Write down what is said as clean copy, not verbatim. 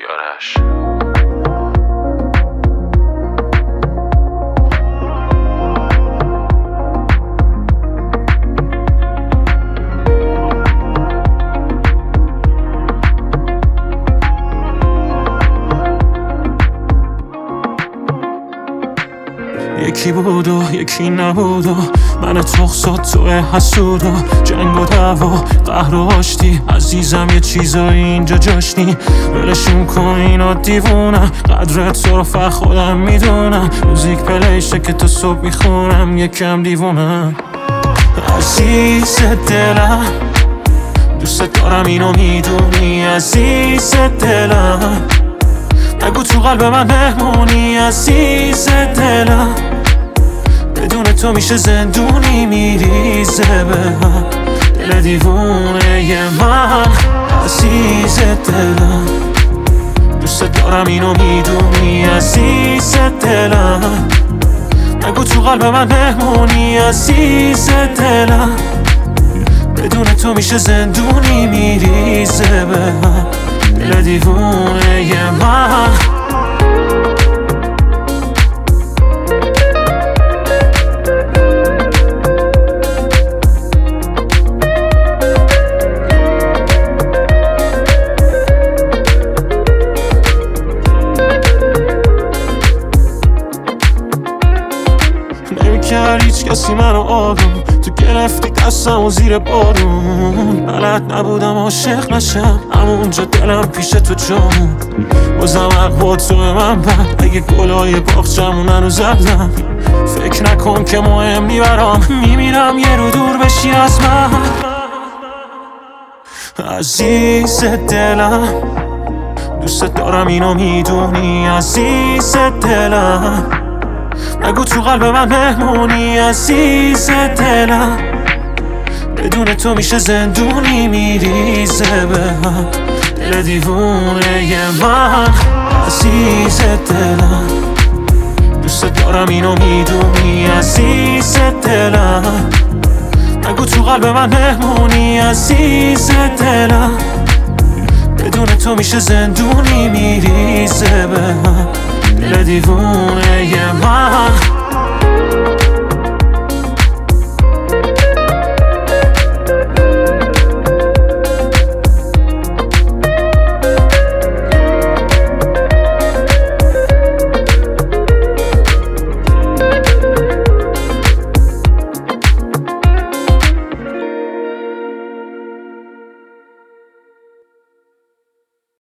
کیارش. یکی بود و یکی نبود و من تخصات تو حسود و جنگ و دعوا قهر و آشتی. عزیزم یه چیزایی اینجا جاشنی، ولشون کن اینا دیوونم. قدرت تو رو فقط خودم میدونم، موزیک پلیشه که تا صبح میخونم. یکم دیوونم عزیز دلم، دوست دارم اینو میدونی. عزیز دلم نگو تو قلب من مهمونی. عزیز دلم بدون تو میشه زندونی میریزه به هم دل دیوونه ی من. عزیز دلم دوست دارم اینو میدونی. عزیز دلم نگو تو قلب من مهمونی. عزیز دلم بدون تو میشه زندونی میریزه به هم دل دیوونه ی من. نمی‌کرد هیچ کسی منو آروم، تو گرفتی دستم و زیر بارون. بلد نبودم عاشق نشم، همونجا دلم پیش تو جامون. بازم حق تو به من بد، اگه گلای باغچمون هنوز زدم. فکر نکن که مهم میبرم، میمیرم یه رو دور بشی از من. عزیز دلم دوست دارم اینو میدونی. عزیز دلم نگو تو قلب من مهمونی. عزیز دلم بدون تو میشه زندونی میریزه به هم دل دیوونه ی من. عزیز دلم دوست دارم اینو میدونی. عزیز دلم نگو تو قلب من مهمونی. عزیز دلم بدون تو میشه زندونی میریزه به هم دل دیوونه ی من.